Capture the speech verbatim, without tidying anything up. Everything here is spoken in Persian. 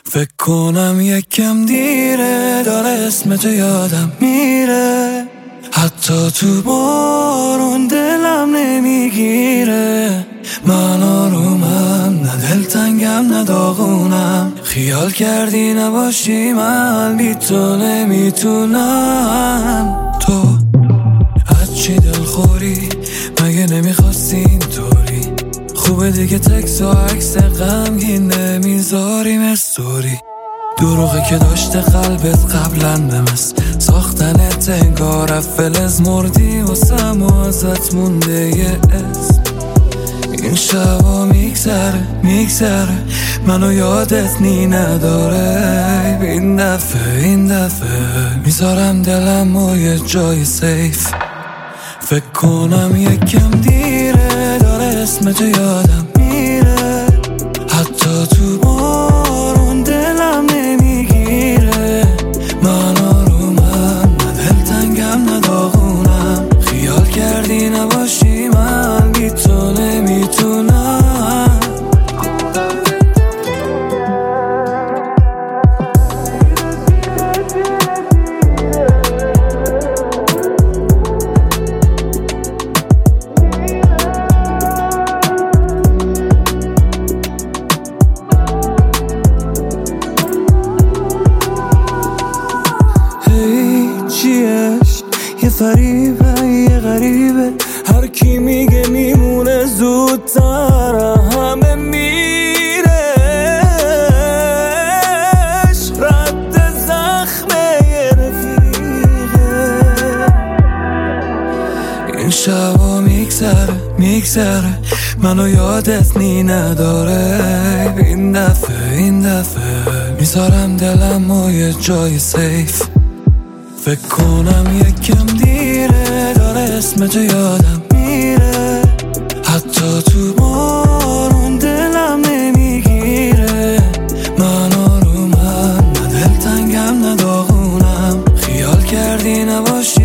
فکر کنم یکم دیره، داره اسمتو یادم میره، حتی تو بارون دلم نمیگیره. من آرومم، نه دلتنگم نه داغونم، خیال کردی نباشی من بی تو نمیتونم. تو از چی دلخوری؟ مگه نمیخواستی اینطوری؟ خوبه دیگه تکس و عکس غمگین نمیذاریم استوری. دروغه که داشته قلبت قبلا بمس ساختنت، انگار فلز مردی واسم و ازت مونده یه اسم. این شبا میگذره میگذره منو یادت نی نداره. این دفعه این دفعه میذارم دلم و یه جای سیف. فکر کنم یکم دیره، داره اسمتو یادم میره، حتی تو بارون دلم نمیگیره. من آرومم، نه دلتنگم نه داغونم، خیال کردی نباشی من بی تو نمیتونم. چیش یه فریبه یه غریبه، هر کی میگه میمونه زودتر همه میره. رد زخمه یه رفیقه. این شبا میگذره میگذره منو یادت نی نداره. این دفعه این دفعه میذارم دلم و یه جای سیف. فکر کنم یکم دیره، داره اسمتو یادم میره، حتی تو بارون دلم نمیگیره. من آرومم، نه دلتنگم نه داغونم، خیال کردی نباشی